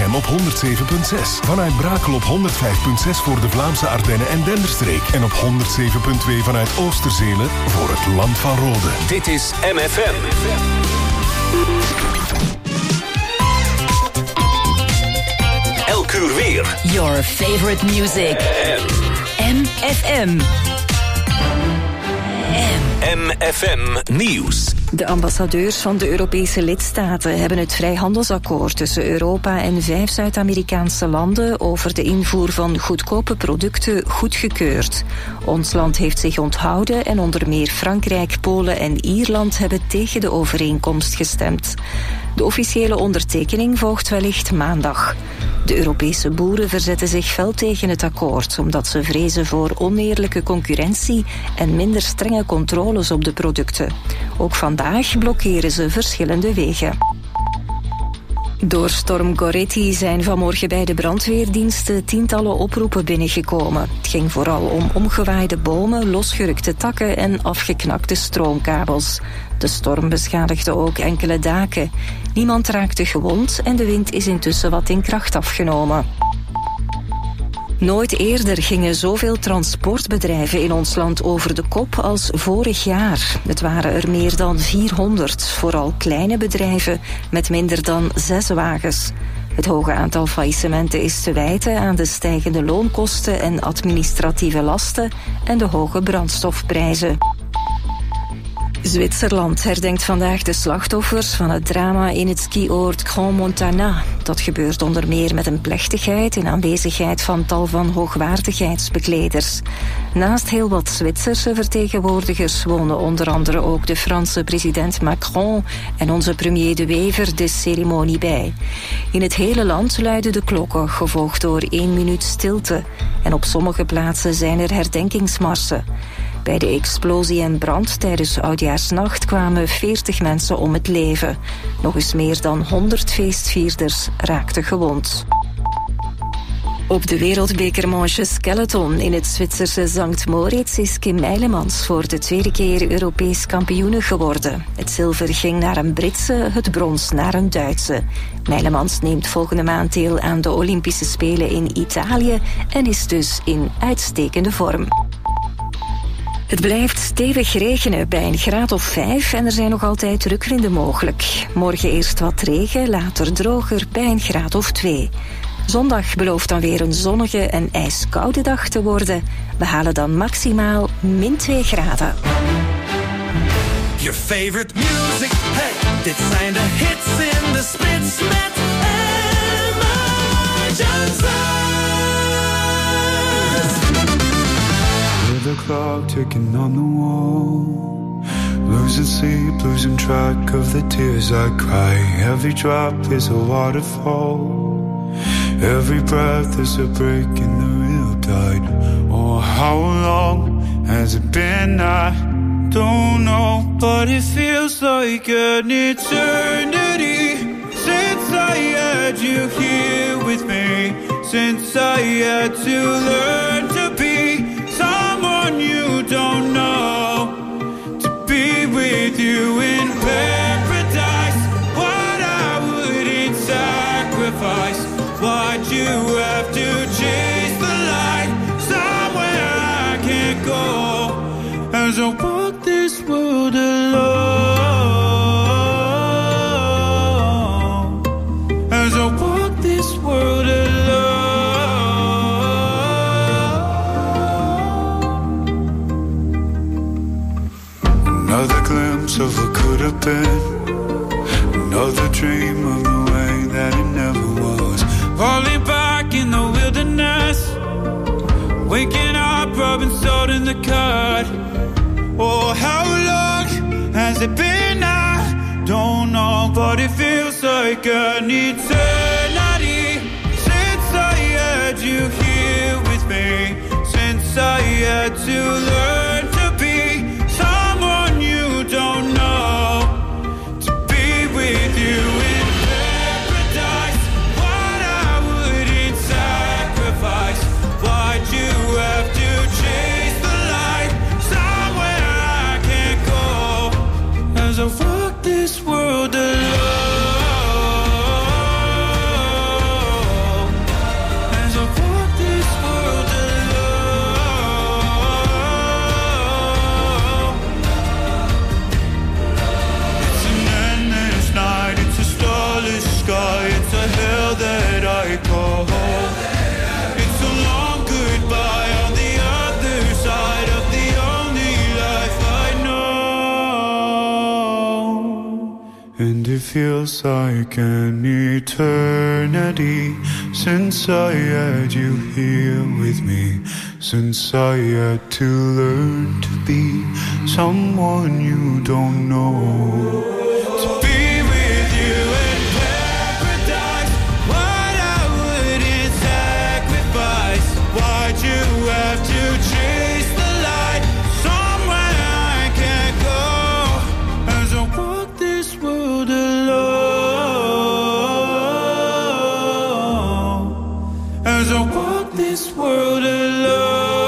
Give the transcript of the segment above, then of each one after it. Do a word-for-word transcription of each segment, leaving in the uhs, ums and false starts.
M op honderd zeven komma zes. Vanuit Brakel op honderd vijf komma zes voor de Vlaamse Ardennen en Denderstreek. En op honderd zeven komma twee vanuit Oosterzelen voor het Land van Rode. Dit is M F M. Elk uur weer. Your favorite music. M F M. M F M Nieuws. De ambassadeurs van de Europese lidstaten hebben het vrijhandelsakkoord tussen Europa en vijf Zuid-Amerikaanse landen over de invoer van goedkope producten goedgekeurd. Ons land heeft zich onthouden en onder meer Frankrijk, Polen en Ierland hebben tegen de overeenkomst gestemd. De officiële ondertekening volgt wellicht maandag. De Europese boeren verzetten zich fel tegen het akkoord, omdat ze vrezen voor oneerlijke concurrentie en minder strenge controles op de producten. Ook vandaag blokkeren ze verschillende wegen. Door storm Goretti zijn vanmorgen bij de brandweerdiensten tientallen oproepen binnengekomen. Het ging vooral om omgewaaide bomen, losgerukte takken en afgeknakte stroomkabels. De storm beschadigde ook enkele daken. Niemand raakte gewond en de wind is intussen wat in kracht afgenomen. Nooit eerder gingen zoveel transportbedrijven in ons land over de kop als vorig jaar. Het waren er meer dan vierhonderd, vooral kleine bedrijven met minder dan zes wagens. Het hoge aantal faillissementen is te wijten aan de stijgende loonkosten en administratieve lasten en de hoge brandstofprijzen. Zwitserland herdenkt vandaag de slachtoffers van het drama in het skioord Grand Montana. Dat gebeurt onder meer met een plechtigheid in aanwezigheid van tal van hoogwaardigheidsbekleders. Naast heel wat Zwitserse vertegenwoordigers wonen onder andere ook de Franse president Macron en onze premier De Wever de ceremonie bij. In het hele land luiden de klokken, gevolgd door één minuut stilte. En op sommige plaatsen zijn er herdenkingsmarsen. Bij de explosie en brand tijdens Oudjaarsnacht kwamen veertig mensen om het leven. Nog eens meer dan honderd feestvierders raakten gewond. Op de wereldbekermanche skeleton in het Zwitserse Sankt Moritz is Kim Meilemans voor de tweede keer Europees kampioene geworden. Het zilver ging naar een Britse, het brons naar een Duitse. Meilemans neemt volgende maand deel aan de Olympische Spelen in Italië en is dus in uitstekende vorm. Het blijft stevig regenen bij een graad of vijf en er zijn nog altijd rukwinden mogelijk. Morgen eerst wat regen, later droger bij een graad of twee. Zondag belooft dan weer een zonnige en ijskoude dag te worden. We halen dan maximaal min twee graden. Your favorite music, hey, dit zijn de hits in de spits met Emma Johnson. The clock ticking on the wall, losing sleep, losing track of the tears I cry. Every drop is a waterfall, every breath is a break in the real tide. Oh, how long has it been? I don't know, but it feels like an eternity since I had you here with me, since I had to learn to be someone you don't know, to be with you in paradise. What I wouldn't sacrifice, why'd you have to chase the light somewhere I can't go, as I walk this world alone, as I walk this world alone. Another glimpse of what could have been, another dream of the way that it never was. Falling back in the wilderness, waking up, rubbing salt in the cut. Oh, how long has it been? I don't know, but it feels like an eternity since I had you here with me, since I had to learn to be someone you don't know, to be with you in paradise. What I wouldn't sacrifice, why'd you have to chase the light somewhere I can't go, as I walk this world alone, feels like an eternity since I had you here with me, since I had to learn to be someone you don't know. To be with you in paradise, what I wouldn't sacrifice. Why'd you have to chase the light somewhere I can't go? As I walk this world alone, as I walk this world alone.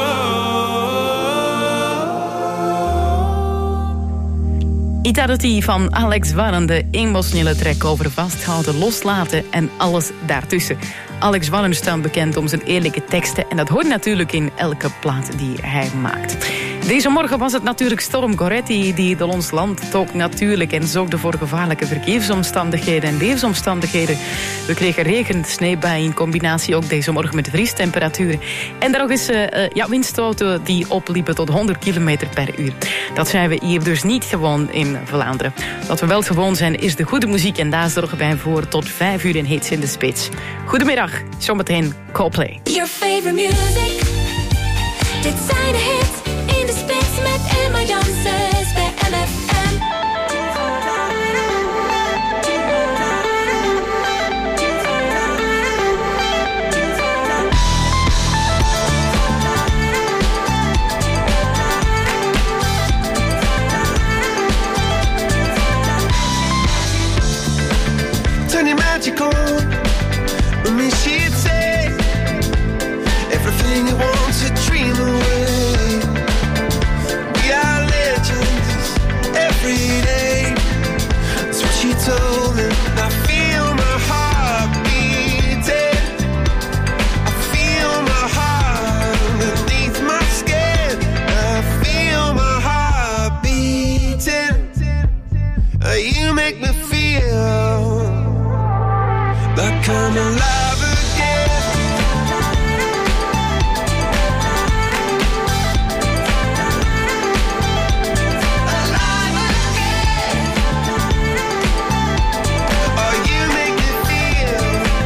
Eternity van Alex Warren, de emotionele track over vasthouden, loslaten en alles daartussen. Alex Warren staat bekend om zijn eerlijke teksten en dat hoort natuurlijk in elke plaat die hij maakt. Deze morgen was het natuurlijk storm Goretti die door ons land trok natuurlijk en zorgde voor gevaarlijke verkeersomstandigheden en leefomstandigheden. We kregen regen, sneeuwbuien in combinatie ook deze morgen met vriestemperaturen. En daar nog eens uh, ja, windstoten die opliepen tot honderd kilometer per uur. Dat zijn we hier dus niet gewoon in Vlaanderen. Wat we wel gewoon zijn is de goede muziek en daar zorgen wij voor tot vijf uur in Hits in de Spits. Goedemiddag, zometeen Coldplay. Your favorite music. Dit zijn de hits in de Spits met Emma Janssens bij M F M. Turn your magic on. With me she'd say everything you want to dream away. We are legends every day. That's what she told me. I feel my heart beating. I feel my heart underneath my skin. I feel my heart beating. You make me feel like I'm alive again. Alive again. Oh, you make me feel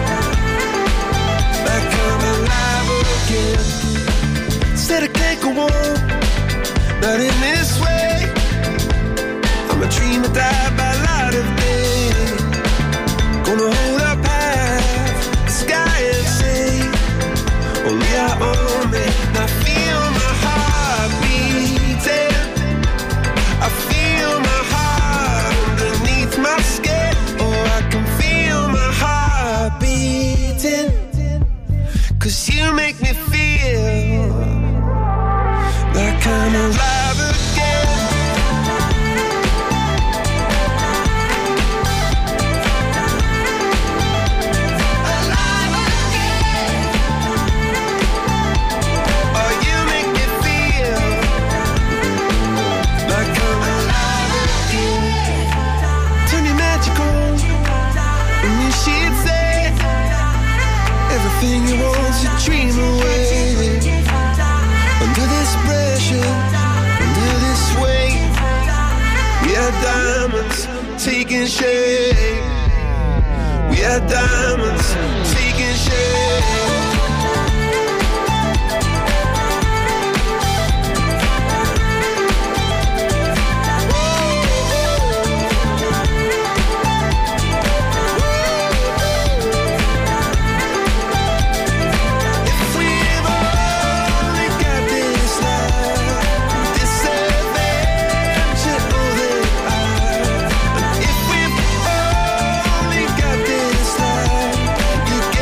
like I'm alive again. Said I can't go on, not in this way. I'm a dreamer, die by light of day. Gonna hold up half the sky and say, only I own me. I feel my heart beating. I feel my heart underneath my skin. Oh, I can feel my heart beating. Cause you make me feel like I'm alive again. Everything you want to dream away. Under this pressure, under this weight, we are diamonds taking shape. We are diamonds taking shape. You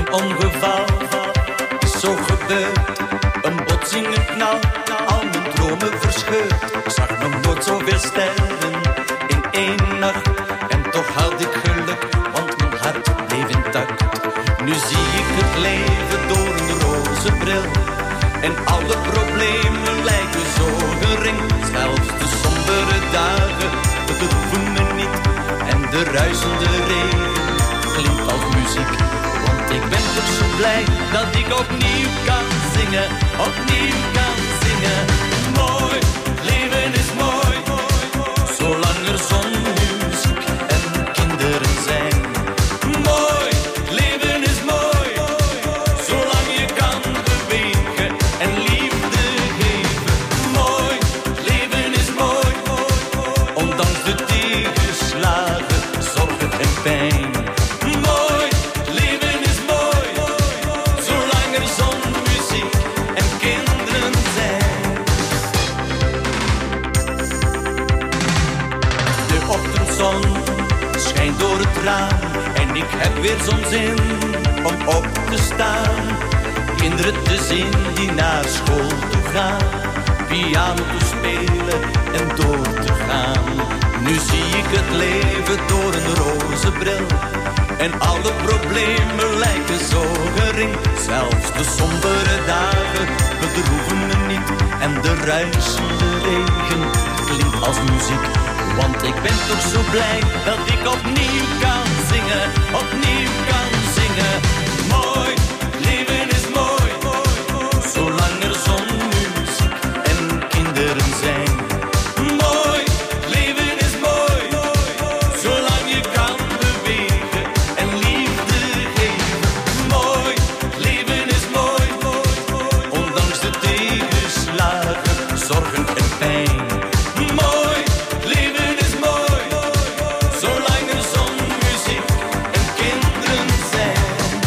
Een ongeval is zo gebeurd. Een botsing, een knal, al mijn dromen verscheurd. Ik zag nog nooit zoveel sterren in één nacht. En toch had ik geluk, want mijn hart bleef intact. Nu zie ik het leven door een roze bril. En alle problemen lijken zo gering. Zelfs de sombere dagen bedroeven me niet. En de ruisende regen klinkt als muziek. Want ik ben toch zo blij dat ik opnieuw kan zingen. Opnieuw kan zingen. Mooi, leven is mooi. Zolang er zon, muziek en kinderen zijn. Mooi, leven is mooi. Zolang je kan bewegen en liefde geven. Mooi, leven is mooi. Ondanks de tegenslagen, zorgen en pijn. Mooi, leven is mooi. Zolang er zon, muziek en kinderen zijn. De ochtendzon schijnt door het raam. En ik heb weer zo'n zin om op te staan. Kinderen te zien die naar school toe gaan. Piano te spelen en door te gaan. Nu zie ik het leven door een roze bril. En alle problemen lijken zo gering. Zelfs de sombere dagen bedroeven me niet. En de ruisende regen klinkt als muziek. Want ik ben toch zo blij dat ik opnieuw kan zingen. Opnieuw kan zingen. Mooi, leven is mooi. Zolang er zon, muziek en kinderen zijn. Mooi, leven is mooi. Zolang je kan bewegen en liefde geven. Mooi, leven is mooi. Ondanks de tegenslagen, zorgen en pijn. Mooi, leven is mooi. Zolang er zon, muziek en kinderen zijn.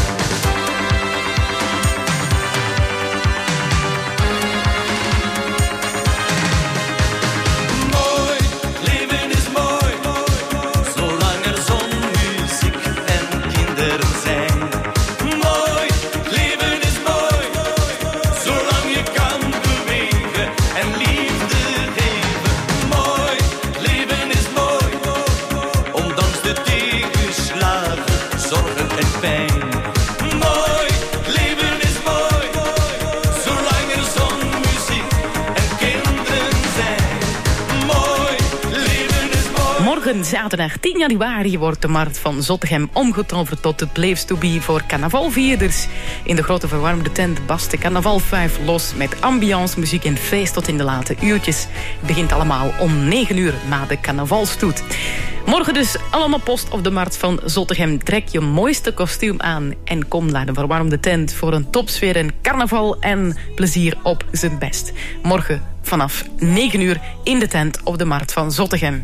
Mooi, leven is mooi. Zolang er zon, muziek en kinderen zijn. Mooi, leven is mooi. Zolang je kan bewegen en liefde geven. Mooi, leven is mooi. Ondanks de tegenslagen, zorgen en pijn. Mooi, leven is mooi. Zolang er zon, muziek en kinderen zijn. Mooi, leven is mooi. Morgen, zaterdag tien januari, wordt de markt van Zottegem omgetoverd tot het Place to Be voor carnavalvierders. In de grote verwarmde tent barst de Carnaval vijf los met ambiance, muziek en feest tot in de late uurtjes. Het begint allemaal om negen uur na de carnavalstoet. Morgen dus allemaal post op de markt van Zottegem. Trek je mooiste kostuum aan en kom naar de verwarmde tent voor een topsfeer en carnaval en plezier op zijn best. Morgen vanaf negen uur in de tent op de markt van Zottegem.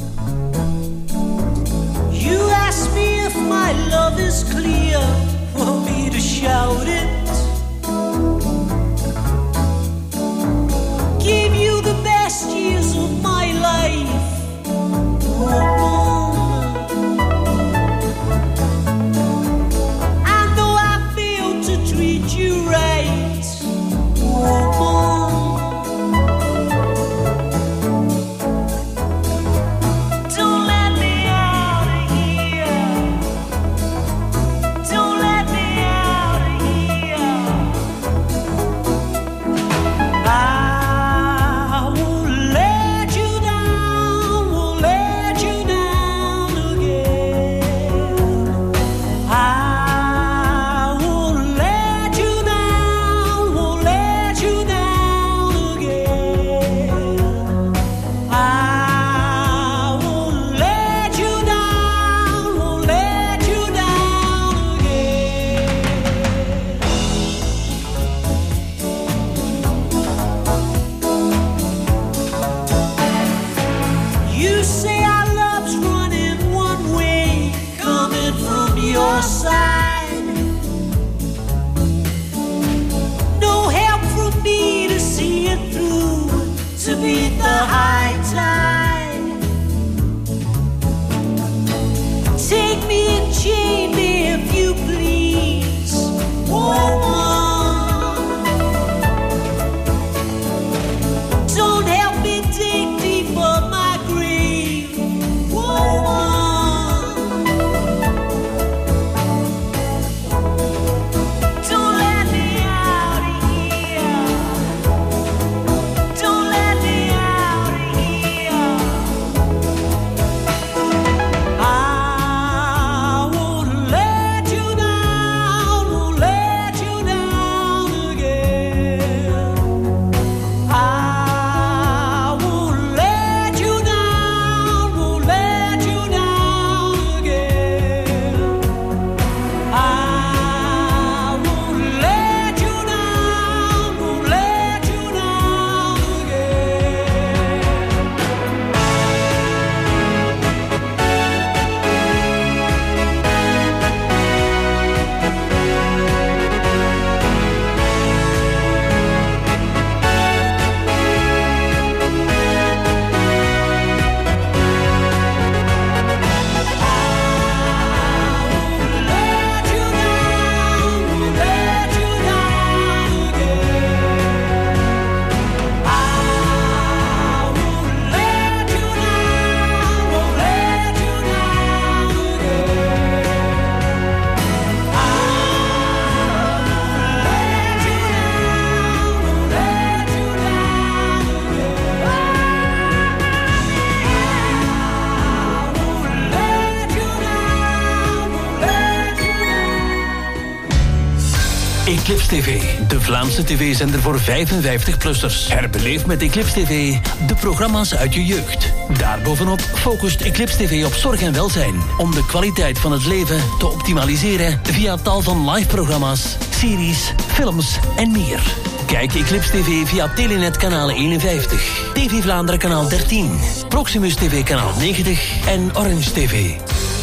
You ask me if my love is clear, want me to shout it. Give you the best years of my life. And though I failed to treat you right, don't let me out of here. Don't let me out of here. I won't let you down, won't let you down again. I won't let you down, won't let you down again. I won't let you down, won't let you down again. You say our love's running one way, coming from your side. No help from me to see it through, to beat the high tide. Take me and chain me if you please. Don't help me dig deeper my grave, woman. Don't let me out of here. Don't let me out of here. I won't let you down, won't let you down again. I won't let you down, won't let you down again. I won't let you down, won't let you down Eclipse T V, de Vlaamse tv-zender voor vijfenvijftig-plussers. Herbeleef met Eclipse T V de programma's uit je jeugd. Daarbovenop focust Eclipse T V op zorg en welzijn, om de kwaliteit van het leven te optimaliseren via tal van live-programma's, series, films en meer. Kijk Eclipse T V via Telenet kanaal eenenvijftig, T V Vlaanderen kanaal dertien, Proximus T V kanaal negentig en Orange T V.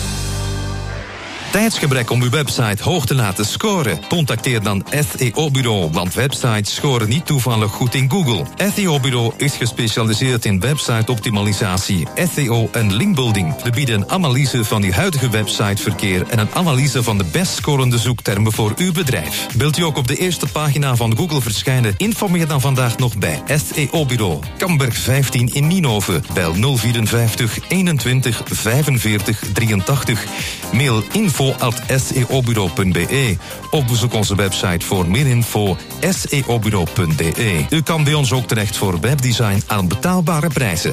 Tijdsgebrek om uw website hoog te laten scoren? Contacteer dan S E O-bureau, want websites scoren niet toevallig goed in Google. S E O-bureau is gespecialiseerd in website-optimalisatie, S E O en linkbuilding. We bieden een analyse van uw huidige websiteverkeer en een analyse van de best scorende zoektermen voor uw bedrijf. Wilt u ook op de eerste pagina van Google verschijnen? Informeer dan vandaag nog bij S E O-bureau. Kamberg vijftien in Nienhoven. Bel nul vierenvijftig eenentwintig vijfenveertig drieëntachtig. Mail info at s e o bureau punt b e of bezoek onze website voor meer info s e o bureau punt b e. U kan bij ons ook terecht voor webdesign aan betaalbare prijzen.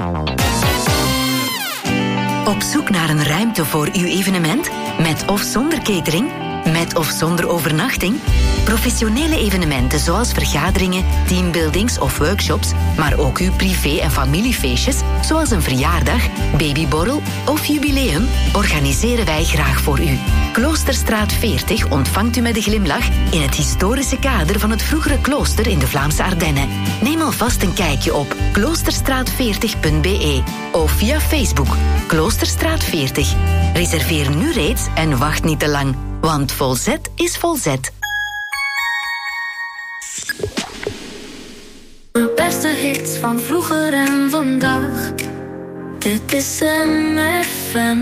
Op zoek naar een ruimte voor uw evenement? Met of zonder catering? Met of zonder overnachting? Professionele evenementen zoals vergaderingen, teambuildings of workshops, maar ook uw privé- en familiefeestjes, zoals een verjaardag, babyborrel of jubileum, organiseren wij graag voor u. Kloosterstraat veertig ontvangt u met een glimlach in het historische kader van het vroegere klooster in de Vlaamse Ardennen. Neem alvast een kijkje op kloosterstraat veertig punt b e of via Facebook Kloosterstraat veertig. Reserveer nu reeds en wacht niet te lang, want volzet is volzet. De beste hits van vroeger en vandaag. Dit is M F M.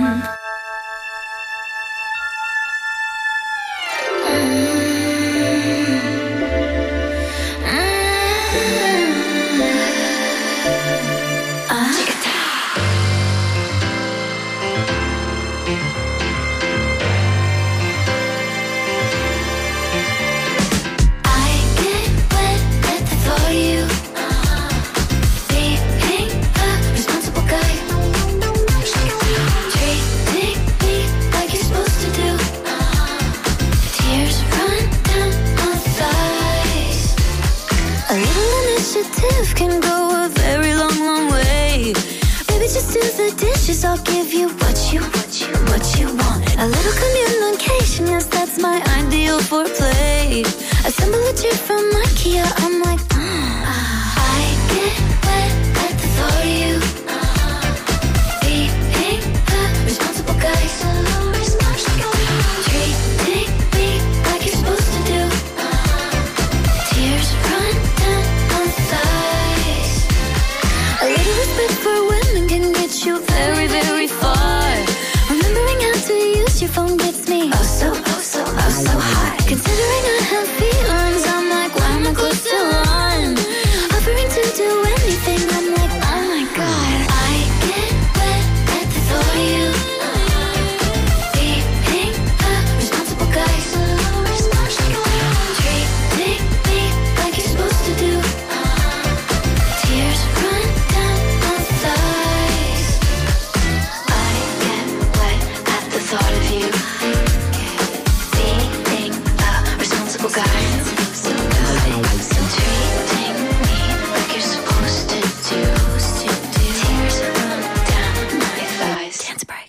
Can go a very long, long way. Baby, just do the dishes. I'll give you what you, what you, what you want. A little communication, yes, that's my ideal for play. Assemble a chair from IKEA. I'm like, mm. I get wet at the thought of you. Being a responsible guy, so responsible. Treating me like you're supposed to do. Tears run down my thighs. A little respect for women can get you very, very far. Remembering how to use your phone gets me oh so, oh so, oh so hot. Considering I have feelings, I'm like, why am I close to one? Offering to do anything, I'm like, oh my god. I get wet at the thought of you. Being a responsible guy, treating me like you're supposed to do. Tears run down my thighs. I get wet at the thought of you. Being a responsible guy, treating me like you're supposed to do. Tears run down my thighs. Dance break.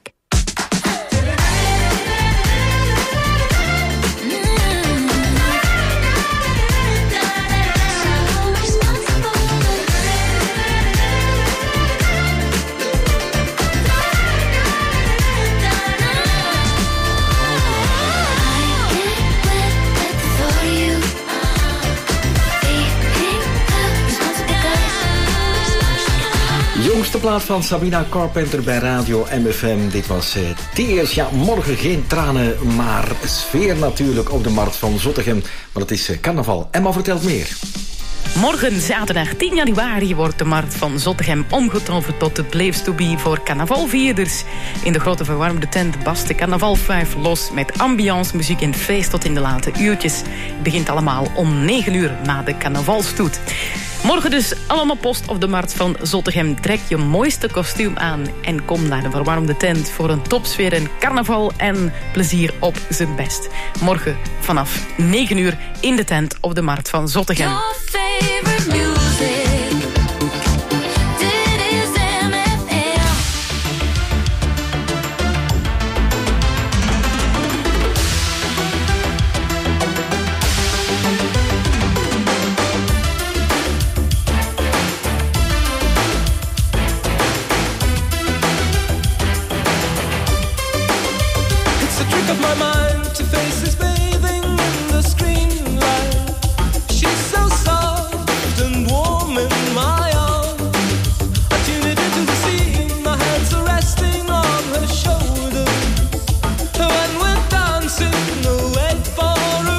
Jongste plaat van Sabrina Carpenter bij Radio M F M. Dit was uh, Tears. Ja, morgen geen tranen, maar sfeer natuurlijk op de markt van Zottegem. Maar het is uh, carnaval. Emma vertelt meer. Morgen, zaterdag tien januari, wordt de markt van Zottegem omgetoverd tot de Place to Be voor carnavalvierders. In de grote verwarmde tent barst de Carnaval vijf los met ambiance, muziek en feest tot in de late uurtjes. Het begint allemaal om negen uur na de carnavalstoet. Morgen dus allemaal post op de markt van Zottegem. Trek je mooiste kostuum aan en kom naar de verwarmde tent voor een topsfeer en carnaval en plezier op zijn best. Morgen vanaf negen uur in de tent op de markt van Zottegem. Your favorite music. Dit is M F M. It's a trick of my mind to faces bathing in the screen light. She's so soft and warm in my arms. I tune it into the scene, my hands are resting on her shoulders. When we're dancing away for a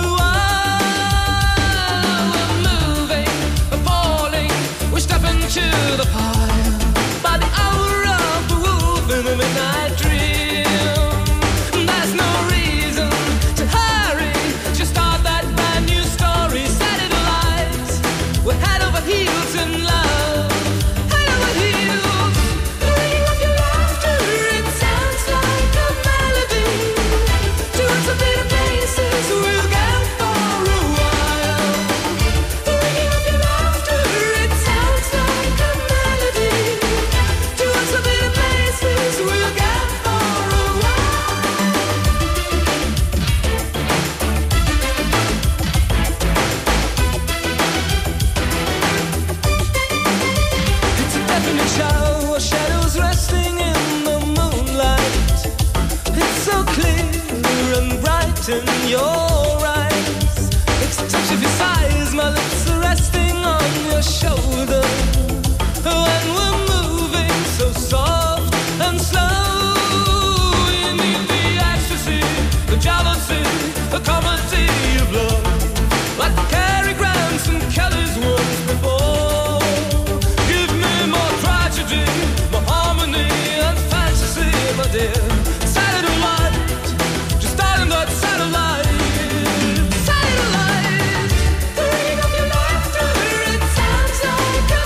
while, we're moving, we're falling, we're stepping to the pile. By the hour of the wolf in the midnight dream, there's no reason to hurry. Just start that brand new story. Saturday lights, we're head over heels in love. Head over heels. The ringing of your laughter, it sounds like a melody. Doing some little places we'll go for a while. The ringing of your laughter, it sounds like a melody. Doing some little places we'll go for a while. It's a definite show, shadows resting in the moonlight. It's so clear and bright in your eyes. It's the touch of your sighs, my lips are resting on your shoulder. When we're moving so soft and slow, you need the ecstasy, the jealousy, the comedy of love. Like Cary Grant's and Kelly's once before. Give me more tragedy, more harmony and fantasy, my dear. Saturday light, just starting that satellite. Satellite, the ringing of your laughter, it sounds like a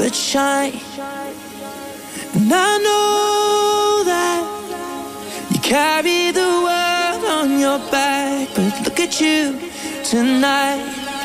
would shine. And I know that you carry the world on your back, but look at you tonight.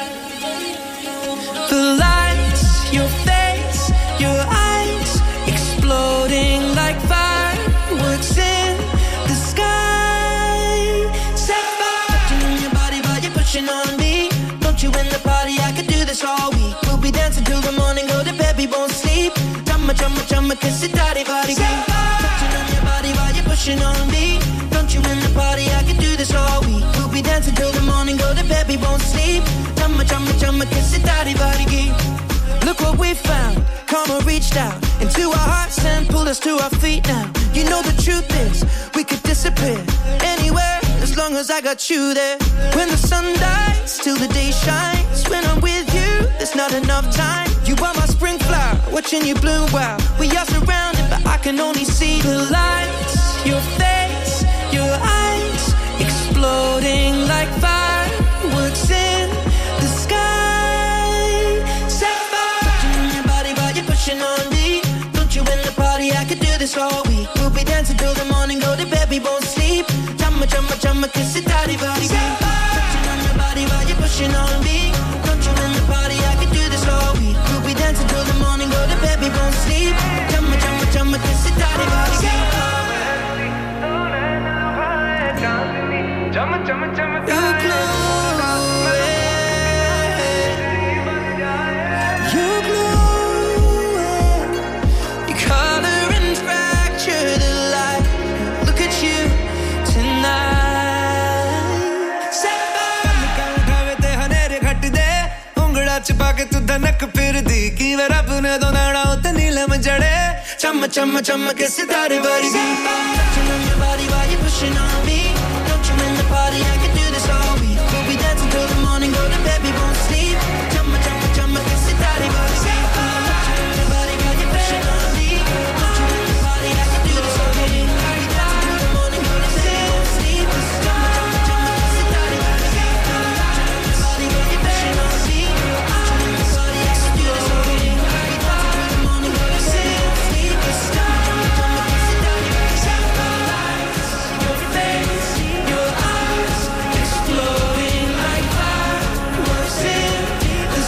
The lights, your face, your eyes, exploding like fireworks in the sky. Set fire, touching on your body while you're pushing on me. Don't you in the party, I could do this all week. We'll be dancing till the morning, go to bed, we won't sleep. Chumma, chumma, chumma, kiss it, daddy, body, beat. Touching on your body while you're pushing on me. Don't you in the party, I could do this all week. We'll be dancing till the morning, go to bed, we won't sleep. Chumma, chumma, chumma, kiss it, daddy, body, beat. Look what we found, karma reached out into our hearts and pulled us to our feet now. You know the truth is, we could disappear anywhere as long as I got you there. When the sun dies, till the day shines. When I'm with you, there's not enough time. You are my spring flower, watching you bloom wild. We are surrounded, but I can only see the lights. Your face, your eyes, exploding like fireworks in the sky. Set fire, touching on your body while you're pushing on me. Don't you in the party, I could do this all week. We'll be dancing till the morning, go to bed, we won't sleep. Chumma, chumma, chumma, kiss it, daddy, body, beat. Touching on your body while you're pushing on me. Don't you in the party, I could do this all week. We'll be dancing till the morning, go to bed, we won't sleep. Chumma, chumma, chumma, kiss it, daddy, body, beat. Chumma, chumma, chumma, you glow, you glow, you color and fracture the light. Look at you tonight. Set fire. ਉਂਗੜਾ ਚ ਪਾ ਕੇ ਤੂੰ ਧਨਕ ਫਿਰਦੀ ਕਿਵੇਂ ਰੱਬ ਨੇ ਦੋਨਾੜਾ ਉਤੇ ਨੀਲਮ ਜੜੇ ਚੰਮ ਚੰਮ ਚੰਮ ਕੇ ਸਿਤਾਰੇ ਵਰਗੀ touching on your body while you're pushing on me. Don't you in the party, I can do this all week. We'll be dancing till the morning, go to bed, we won't sleep. Chumma chumma chumma ke sitaree wali. Touching on your body while you're pushing on me. Don't you in the party, I can do this all week. We'll be dancing till the morning, go to bed, we won't sleep. Chumma chumma chumma ke sitaree wali. Touching on your body while you're pushing on me. Don't you in the party, I can do this all week. We'll be dancing till the morning, go to bed, we won't sleep. Chumma chumma chumma ke sitaree wali. Your face, your eyes, exploding like fireworks in the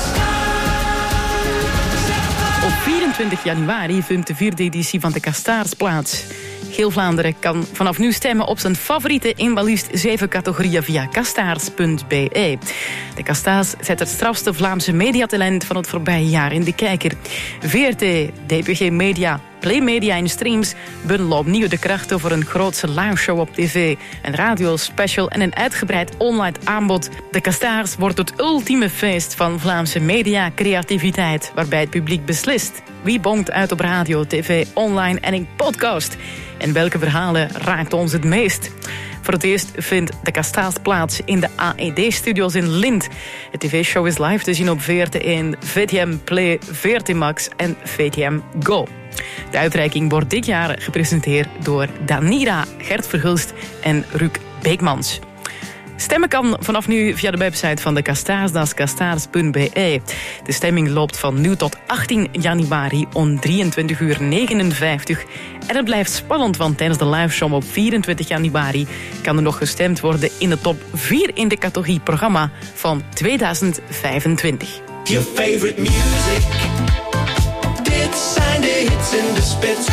sky. Op vierentwintig januari vindt de vierde editie van de Kastaars plaats. Heel Vlaanderen kan vanaf nu stemmen op zijn favoriete in maar liefst zeven categorieën via kastaars punt b e. De Kastaars zet het strafste Vlaamse mediatalent van het voorbije jaar in de kijker. V R T, D P G Media, Play Media en Streams bundelen opnieuw de krachten voor een grootse liveshow op tv, een radiospecial en een uitgebreid online aanbod. De Kastaars wordt het ultieme feest van Vlaamse media-creativiteit, waarbij het publiek beslist wie bonkt uit op radio, tv, online en in podcast. En welke verhalen raakt ons het meest? Voor het eerst vindt de Kastaars plaats in de A E D-studios in Lint. De tv-show is live te zien op V R T één, V T M Play, V R T Max en V T M Go. De uitreiking wordt dit jaar gepresenteerd door Danira, Gert Verhulst en Ruuk Beekmans. Stemmen kan vanaf nu via de website van de Kastaars, dat is kastaars punt b e. De stemming loopt van nu tot achttien januari om drieëntwintig uur negenenvijftig. En het blijft spannend, want tijdens de liveshow op vierentwintig januari kan er nog gestemd worden in de top vier in de categorie programma van tweeduizend vijfentwintig. Your favorite music. Dit zijn de hits in de spits.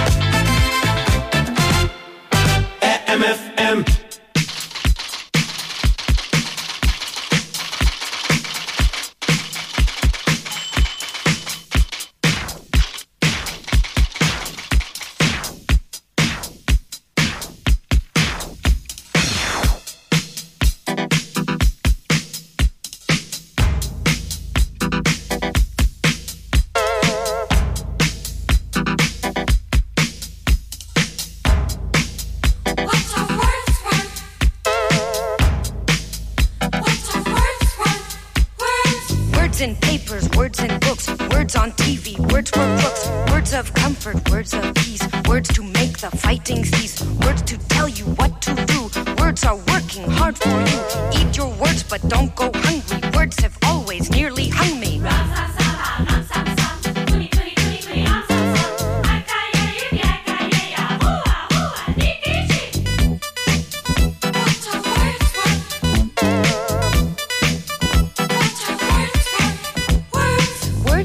M F M. Words of peace, words to make the fighting cease, words to tell you what to do. Words are working hard for you. Eat your words, but don't go hungry. Words have always nearly hung me. Ram, sa, sa, ram, sa, sa. Kuni, kuni,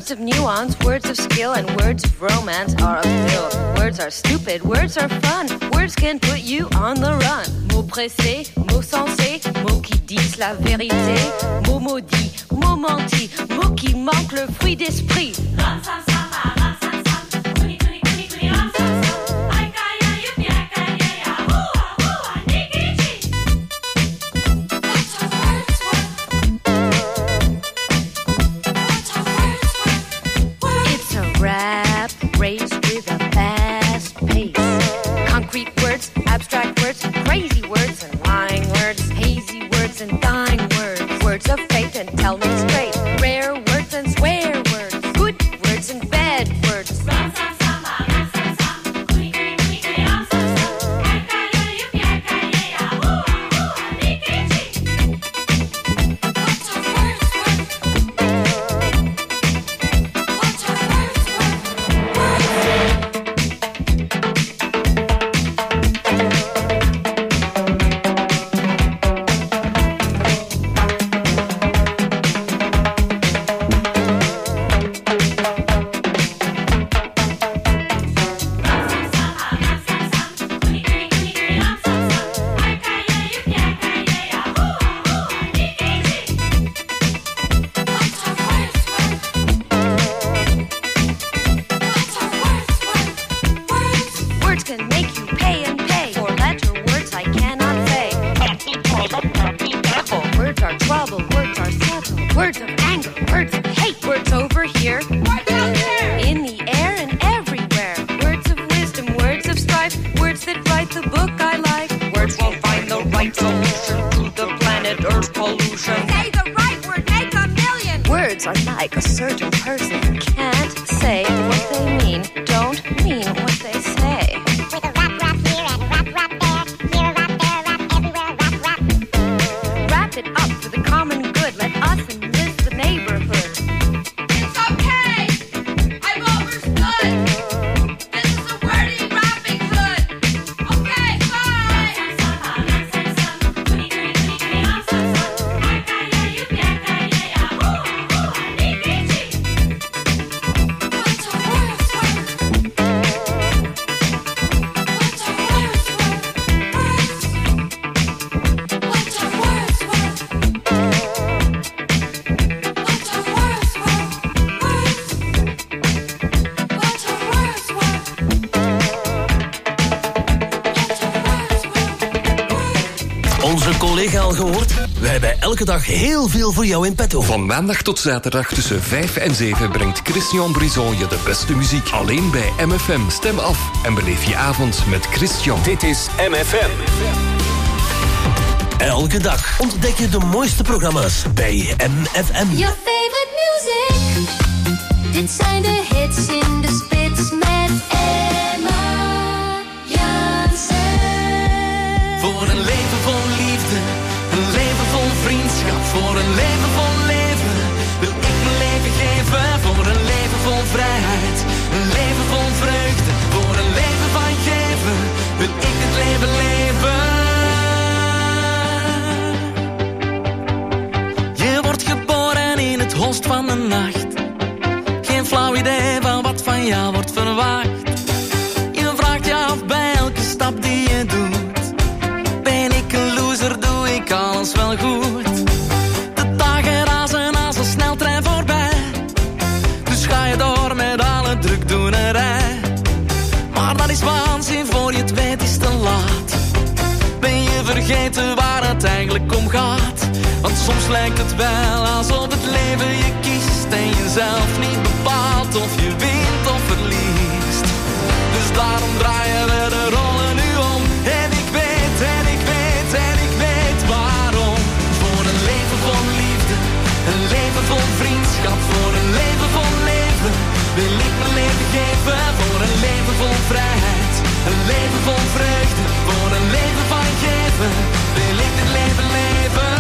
Words of nuance, words of skill, and words of romance are a pill. Words are stupid, words are fun. Words can put you on the run. Mots pressés, mots sensés, mots qui disent la vérité. Mots maudits, mots mentis, mots qui manquent le fruit d'esprit. Abstract words, crazy words, and lying words, hazy words, and dying words, words of faith and tell me straight, rare words and swear words, good words and bad words. Al gehoord? Wij hebben elke dag heel veel voor jou in petto. Van maandag tot zaterdag tussen vijf en zeven brengt Christian Brison je de beste muziek. Alleen bij M F M. Stem af en beleef je avond met Christian. Dit is M F M. Elke dag ontdek je de mooiste programma's bij M F M. Your favorite music. Dit zijn de hits in de spits met Emma Jansen. Voor een leven vol liefde, een leven vol vriendschap. Voor een leven vol leven wil ik mijn leven geven. Voor een leven vol vrijheid, een leven vol vreugde. Voor een leven van geven wil ik dit leven leven. Je wordt geboren in het holst van de nacht. Geen flauw idee van wat van jou wordt verwacht. Je vraagt je af bij elke stap die je doet. Ben ik een loser, doe ik alles wel goed. De dagen razen als een sneltrein voorbij. Dus ga je door met alle drukdoenerij. Maar dat is waanzin, voor je het weet is te laat. Ben je vergeten waar het eigenlijk om gaat. Want soms lijkt het wel alsof het leven je kiest. En je zelf niet bepaalt of je wint of verliest. Dus daarom draaien we de rollen nu om. En ik weet, en ik weet, en ik weet waarom. Voor een leven vol liefde, een leven vol vriendschap. Voor een leven vol leven wil ik mijn leven geven. Voor een leven vol vrijheid, een leven vol vreugde. Voor een leven van geven wil ik dit leven leven.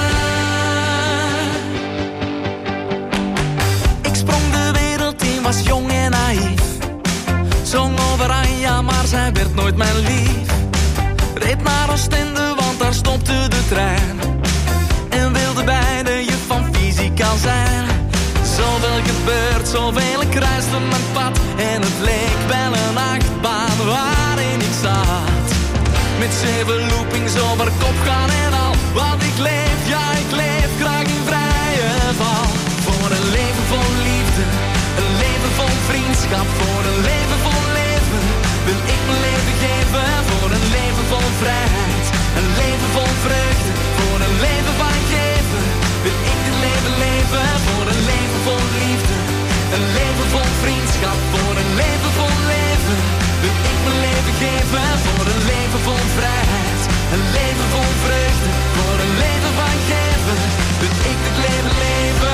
Ik sprong de wereld in, was jong en naïef. Zong over Anja, maar zij werd nooit mijn lief. Reed naar Oostende, want daar stopte de trein. En wilde bij de juf van fysica zijn. Zoveel gebeurt werd zoveel, ik kruiste mijn pad en het leek wel een achtbaan waarin ik zat. Met zeven loopings over kop gaan en al, want ik leef, ja ik leef graag in vrije val. Voor een leven vol liefde, een leven vol vriendschap, voor een leven vol leven wil ik mijn leven geven. Voor een leven vol vrijheid, een leven vol vreugde, voor een leven van geven wil ik dit leven leven. Voor een leven vol liefde, een leven vol vriendschap, voor een leven vol leven wil ik mijn leven geven. Voor een leven vol vrijheid, een leven vol vreugde, voor een leven van geven wil ik dit leven leven.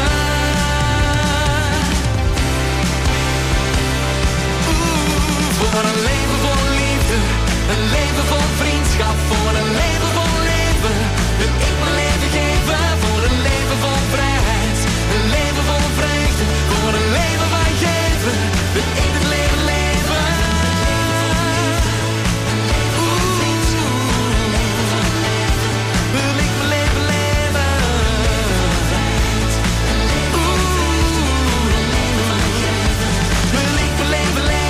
Voor een leven vol liefde, een leven vol vriendschap, voor een leven vol leven wil ik mijn leven geven. Voor een leven vol vrijheid, een leven vol vreugde, voor een leven van geven wil ik het leven leven. Oeh, wil ik mijn leven leven. Oeh, wil ik mijn leven leven.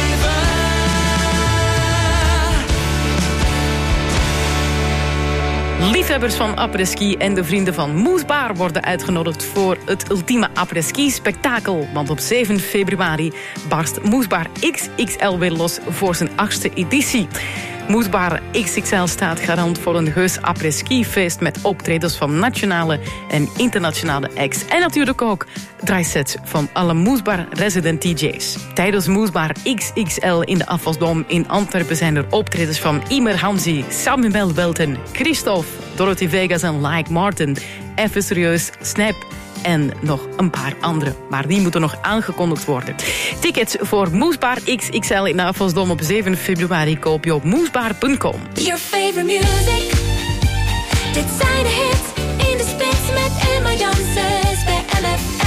Liefhebbers van après-ski en de vrienden van Moesbaar worden uitgenodigd voor het ultieme après-ski-spektakel. Want op zeven februari barst Moesbaar X X L weer los voor zijn achtste editie. Moesbaar X X L staat garant voor een heus après-ski-feest met optredens van nationale en internationale acts. En natuurlijk ook draaisets van alle Moesbaar resident D J's. Tijdens Moesbaar X X L in de Afvalsdom in Antwerpen zijn er optredens van Imer Hamzi, Samuel Welten, Christophe, Dorothy Vegas en Like Martin, Even Serieus, Snap en nog een paar andere. Maar die moeten nog aangekondigd worden. Tickets voor Moesbaar X X L in de Afvalsdom op zeven februari koop je op moesbaar punt com. Your favorite music. Dit zijn de hits in de spits met Emma Janssens bij M F M.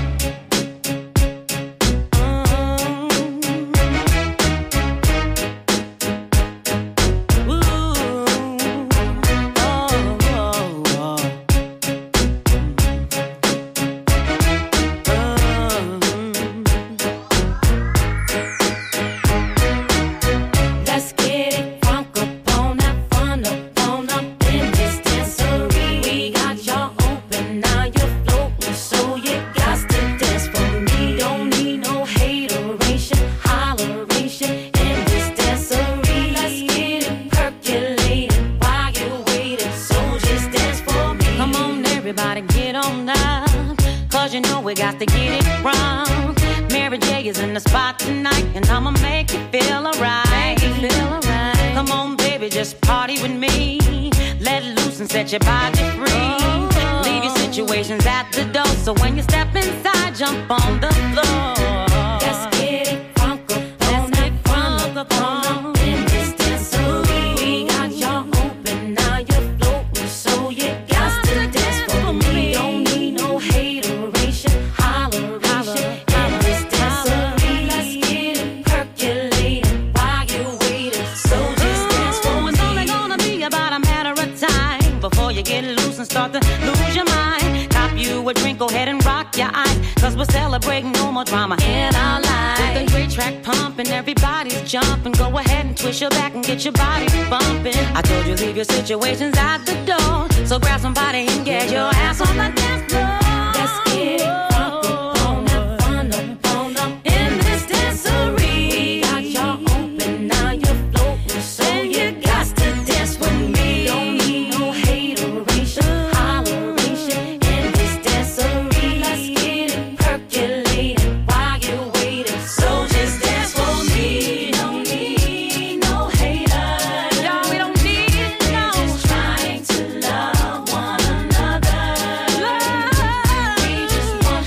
Your body free. Leave your situations at the door. So when you step inside, jump on the floor. Let's get it crunk up on, let's get crunk up on. In this dancery, we got y'all open, now you're floating, so you got to dance for me. Don't need no hateration, holleration. In this dancery, let's get it percolating while you're waiting. So just dance for me. It's only gonna be about a matter of time before you get loose and start to lose your mind. Cop you a drink, go ahead and rock your eyes, cause we're celebrating no more drama in our lives. With a great track pumping, everybody's jumping. Go ahead and twist your back and get your body bumping. I told you leave your situations at the door, so grab somebody and get your ass on the dance floor. Let's get it crunk up on that fun up on up in this dancery. We got y'all open, now you're floating, so you got to dance with me. Don't need no hateration, holleration. In this dancery, let's get it percolating while you're waiting. So just dance for me. Don't need no haters. No, we don't need it, no. We're just trying to love one another. Love. We just want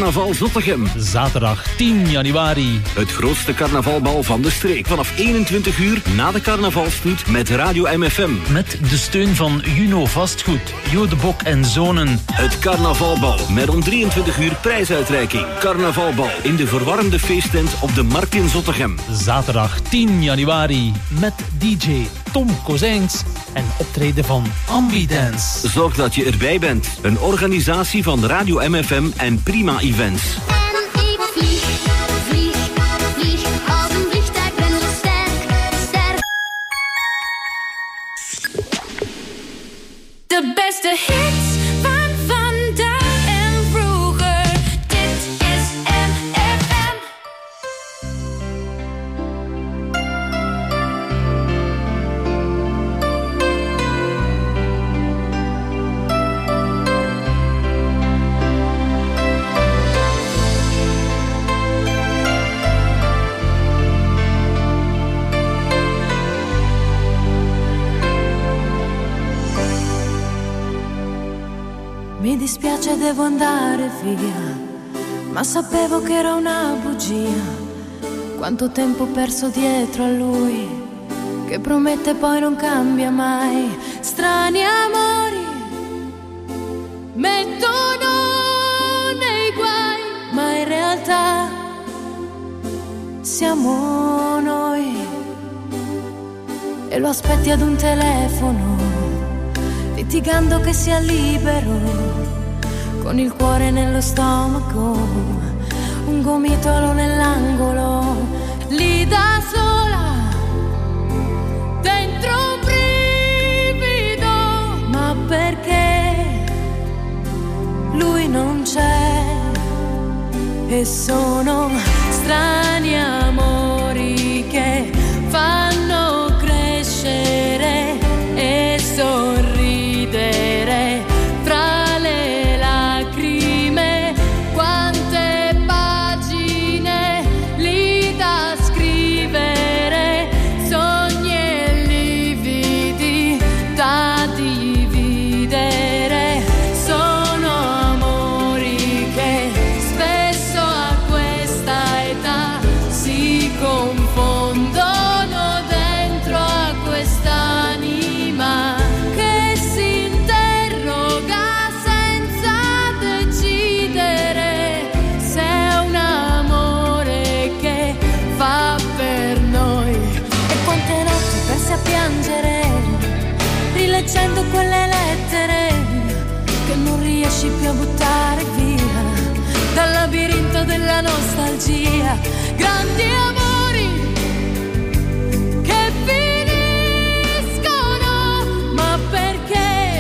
Carnaval Zottegem. Zaterdag tien januari. Het grootste carnavalbal van de streek. Vanaf eenentwintig uur na de carnavalstoet met Radio M F M. Met de steun van Juno Vastgoed, Jo de Bok en Zonen. Het carnavalbal met om drieëntwintig uur prijsuitreiking. Carnavalbal in de verwarmde feesttent op de Markt in Zottegem. Zaterdag tien januari met D J Tom Kozijns en optreden van Ambidance. Zorg dat je erbij bent. Een organisatie van Radio M F M en Prima Events. En ik vlieg, vlieg, vlieg als een vliegtuig, ben zo sterk, sterk. De beste hits van vandaag en vroeger. Dit is M F M. Mi dispiace, devo andare via, ma sapevo che era una bugia. Quanto tempo perso dietro a lui, che promette poi non cambia mai. Strani amori mettono nei guai, ma in realtà siamo noi. E lo aspetti ad un telefono, litigando che sia libero, con il cuore nello stomaco, un gomitolo nell'angolo, lì da sola, dentro un brivido, ma perché lui non c'è e sono strani amori che fanno crescere e sorridere fra le lacrime. Quante pagine lì da scrivere, sogni e lividi da dividere. Sono amori che spesso a questa età si confondono dentro a quest'anima che si interroga senza decidere se è un amore che fa per noi. E quante notti persi a piangere, rileggendo quelle lettere che non riesci più a buttare via dal labirinto della nostalgia. Grandi amori che finiscono, ma perché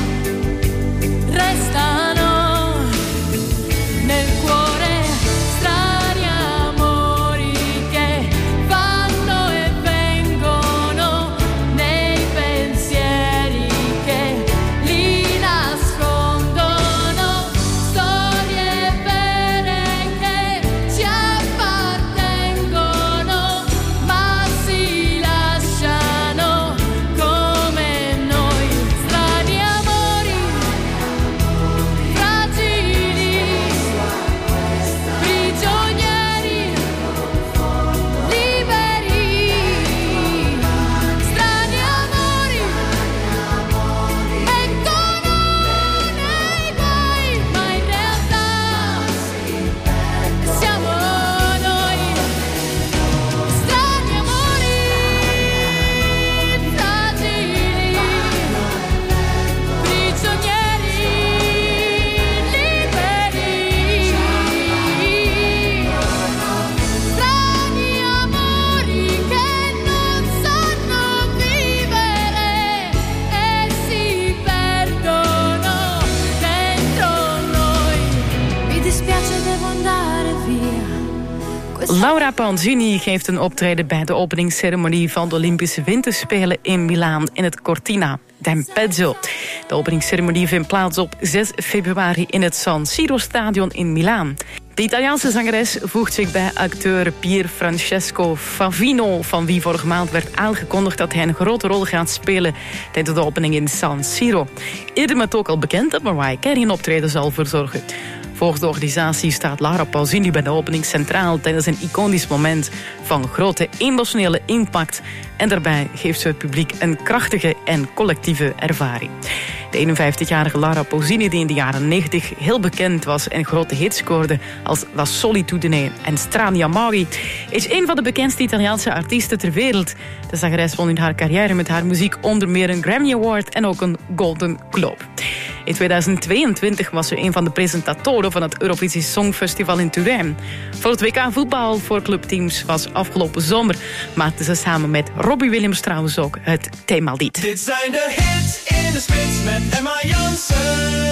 restano nel cuore. Strani amori che vanno e vengono nei pensieri che li nascondono. Storie vere che ci appartengono, ma si lasciano come noi. Strani amori fragili, prigionieri liberi. Strani amori mettono nei guai, ma in realtà siamo noi. Strani amori fragili, prigionieri liberi. Strani amori che non sanno vivere e si perdono dentro noi. Mi dispiace, devo andare via. Laura Pausini geeft een optreden bij de openingsceremonie van de Olympische Winterspelen in Milaan in het Cortina d'Ampezzo. De openingsceremonie vindt plaats op zes februari in het San Siro-stadion in Milaan. De Italiaanse zangeres voegt zich bij acteur Pier Francesco Favino, van wie vorige maand werd aangekondigd dat hij een grote rol gaat spelen tijdens de opening in San Siro. Eerder werd ook al bekend dat Mariah Carey een optreden zal verzorgen. Volgens de organisatie staat Lara Pausini bij de opening centraal tijdens een iconisch moment van grote emotionele impact. En daarbij geeft ze het publiek een krachtige en collectieve ervaring. De eenenvijftigjarige Lara Pausini, die in de jaren negentig heel bekend was en grote hits scoorde als La Solitudine en Strani Amari, is een van de bekendste Italiaanse artiesten ter wereld. De zangeres won in haar carrière met haar muziek onder meer een Grammy Award en ook een Golden Globe. In tweeduizend tweeëntwintig was ze een van de presentatoren van het Eurovisie Songfestival in Turijn. Voor het W K voetbal voor clubteams was afgelopen zomer maakte ze samen met Robbie Williams trouwens ook het themalied. Dit zijn de hits in de spits met Emma Jansen.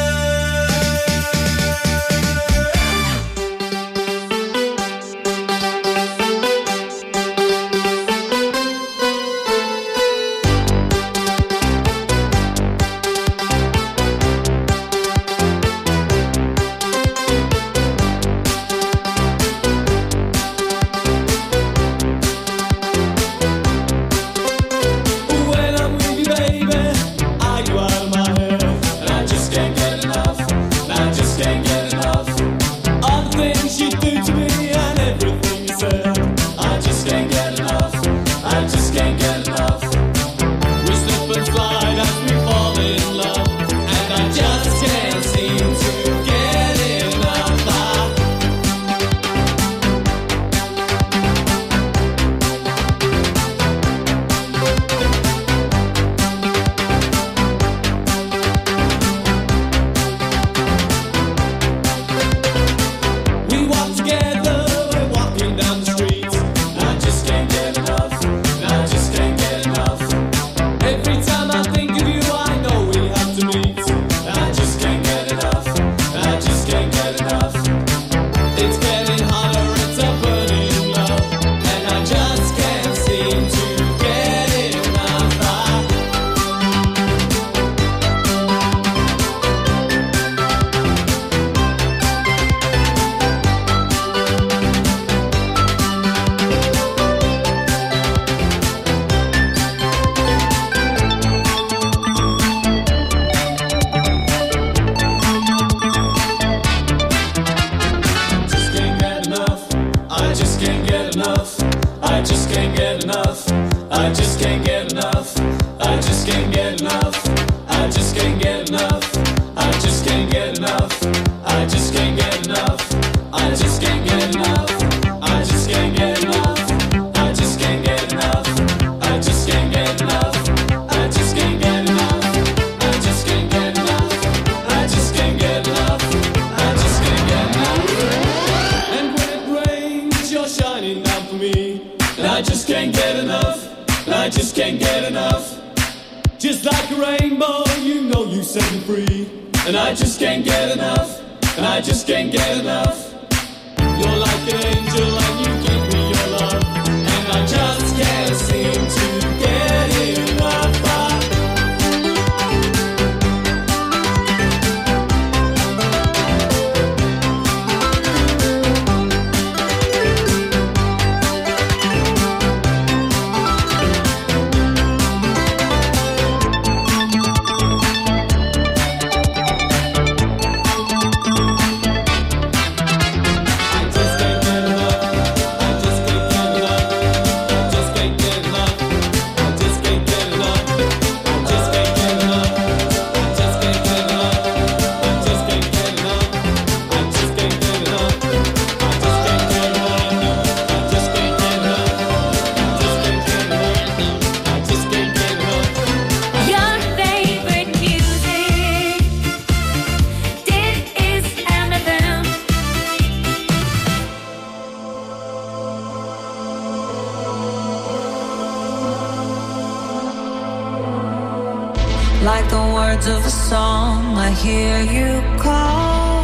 Like the words of a song, I hear you call.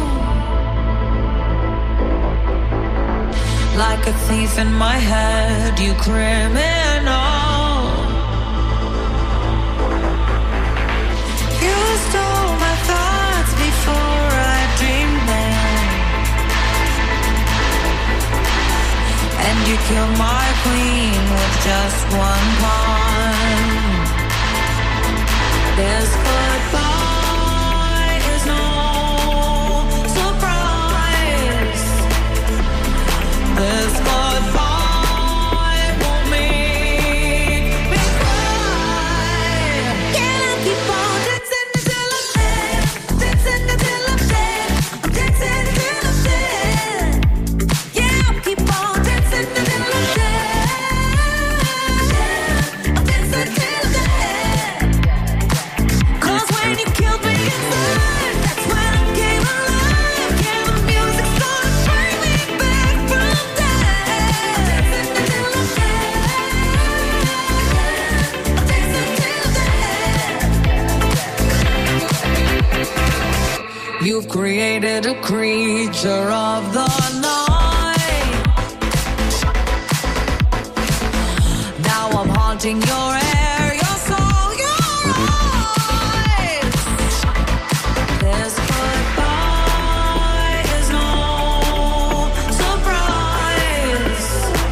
Like a thief in my head, you criminal. You stole my thoughts before I dreamed them, and you killed my queen with just one pawn. This goodbye is no surprise. a creature of the night. Now I'm haunting your air, your soul, your eyes. This goodbye is no surprise.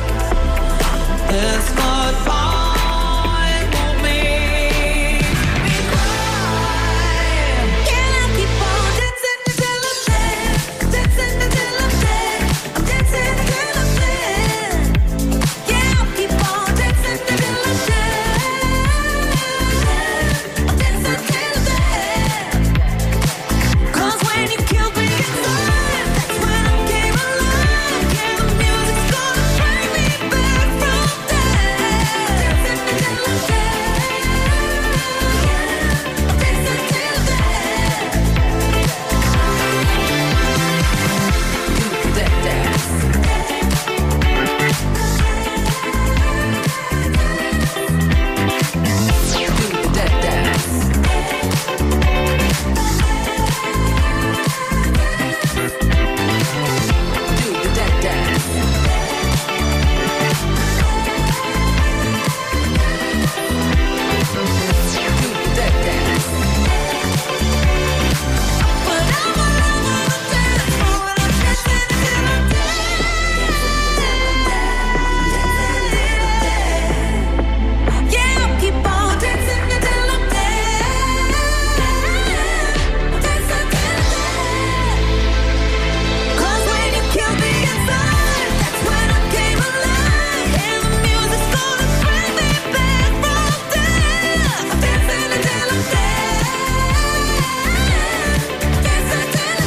This goodbye won't make me cry. Can I keep on dancing until I'm dead? Dancing until I'm dead. I'm dancing until I'm dead. Yeah, I'll keep on dancing until I'm dead. I'm dancing until I'm dead. 'Cause when you killed me inside, that's when I came alive. Yeah, the music's gonna bring me back from death. Dancing until I'm dead. I'm dancing until I'm dead. Do that dance. Do that dance. Do that dance. Do that dance. But I'm alone on the dance floor and I'm dancing until I'm dead. Yeah, I'll keep on dancing until I'm dead. Dancing until I'm dead. 'Cause when you killed me inside, that's when I came alive. And the music's gonna bring me back from death. I'm dancing until I'm dead. Dancing until I'm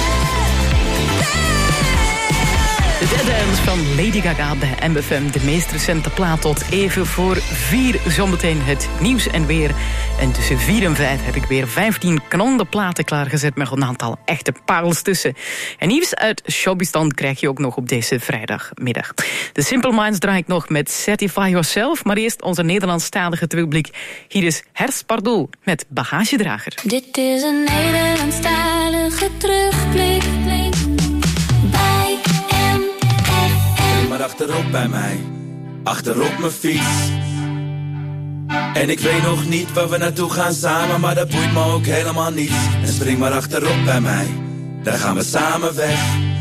De Dead Dance van Lady Gaga bij M F M. De meest recente plaat tot even voor vier. Zometeen het nieuws en weer. En tussen vier en vijf heb ik weer vijftien knallende platen klaargezet met een aantal echte parels tussen. En nieuws uit showbistand krijg je ook nog op deze vrijdagmiddag. De Simple Minds draai ik nog met Satisfy Yourself. Maar eerst onze Nederlandstalige terugblik. Hier is Hers Pardoel met Bagagedrager. Dit is een Nederlandstalige terugblik bij M F M. Maar achterop bij mij, achterop mijn fiets. En ik weet nog niet waar we naartoe gaan samen, maar dat boeit me ook helemaal niet. En spring maar achterop bij mij, daar gaan we samen weg.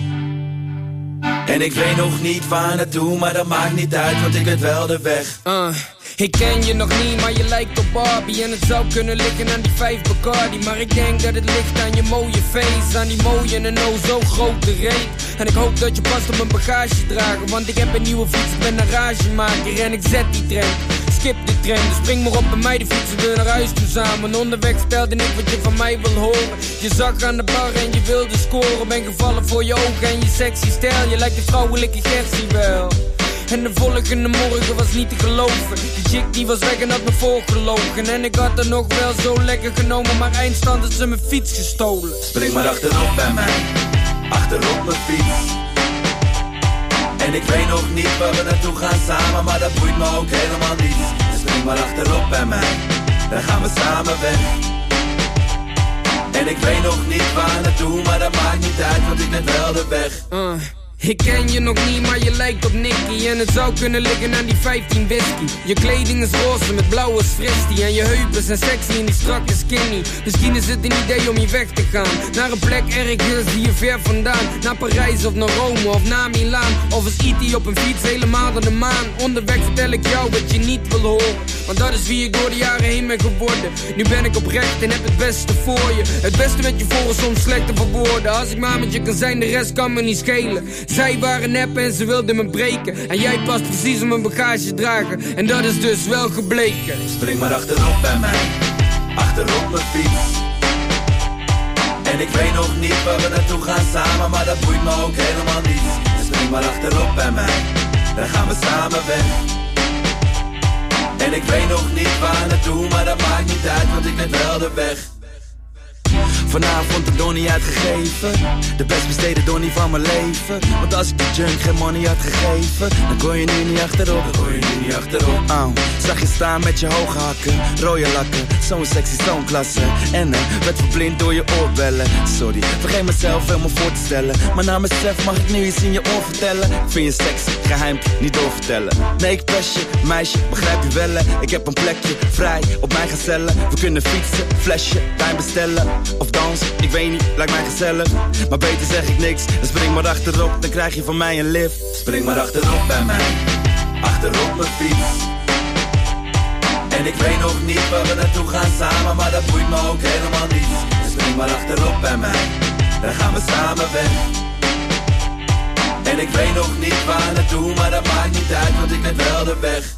En ik weet nog niet waar naartoe, maar dat maakt niet uit, want ik weet wel de weg. Uh, ik ken je nog niet, maar je lijkt op Barbie. En het zou kunnen liggen aan die vijf Bacardi. Maar ik denk dat het ligt aan je mooie face, aan die mooie en oh zo grote reet. En ik hoop dat je past op mijn bagagedrager, want ik heb een nieuwe fiets, ik ben een ragemaker en ik zet die trend. Skip de trend, dus spring maar op bij mij, de fietsen we naar huis toe samen. Onderweg spelde ik wat je van mij wil horen. Je zag aan de bar en je wilde scoren. Ben gevallen voor je ogen en je sexy stijl. Je lijkt de vrouwelijke Gertie wel. En de volgende morgen was niet te geloven. Die chick die was weg en had me voorgelogen. En ik had er nog wel zo lekker genomen, maar eindstand had ze mijn fiets gestolen. Spring maar achterop bij mij, achterop mijn fiets. En ik weet nog niet waar we naartoe gaan samen, maar dat boeit me ook helemaal niet. Dus spring maar achterop bij mij, dan gaan we samen weg. En ik weet nog niet waar naartoe, maar dat maakt niet uit, want ik ben wel de weg. Uh. Ik ken je nog niet, maar je lijkt op Nicky. En het zou kunnen liggen aan die vijftien whisky. Je kleding is roze met blauwe fristie. En je heupen zijn sexy en die strakke skinny. Misschien is het een idee om hier weg te gaan, naar een plek ergens hier ver vandaan. Naar Parijs of naar Rome of naar Milaan. Of is E T op een fiets helemaal naar de maan. Onderweg vertel ik jou wat je niet wil horen, want dat is wie ik door de jaren heen ben geworden. Nu ben ik oprecht en heb het beste voor je. Het beste met je voor is soms slecht te verwoorden. Als ik maar met je kan zijn, de rest kan me niet schelen. Zij waren nep en ze wilden me breken. En jij past precies op mijn bagage dragen. En dat is dus wel gebleken. Spring maar achterop bij mij, achterop mijn fiets. En ik weet nog niet waar we naartoe gaan samen, maar dat boeit me ook helemaal niet. Dus spring maar achterop bij mij, dan gaan we samen weg. En ik weet nog niet waar naartoe, maar dat maakt niet uit, want ik weet wel de weg. Vanavond de donnie uitgegeven, de best besteden donnie van mijn leven. Want als ik de junk geen money had gegeven, dan kon je nu niet achterop. Dan kon je nu niet achterop. Oh, zag je staan met je hoge hakken, rode lakken, zo'n sexy, zo'n klasse. En eh, werd verblind door je oorbellen. Sorry, vergeet mezelf helemaal voor te stellen. Maar na mezelf mag ik nu iets in je oor vertellen. Ik vind je sexy, geheim, niet doorvertellen. Nee, ik pest je, meisje, begrijp je wel hè? Ik heb een plekje, vrij, op mijn gezellen. We kunnen fietsen, flesje, wijn bestellen. Of dansen, ik weet niet, lijkt mij gezellig. Maar beter zeg ik niks, dan spring maar achterop. Dan krijg je van mij een lift. Spring maar achterop bij mij, achterop mijn fiets. En ik weet nog niet waar we naartoe gaan samen, maar dat boeit me ook helemaal niet. Dus spring maar achterop bij mij, dan gaan we samen weg. En ik weet nog niet waar naartoe, maar dat maakt niet uit, want ik weet wel de weg.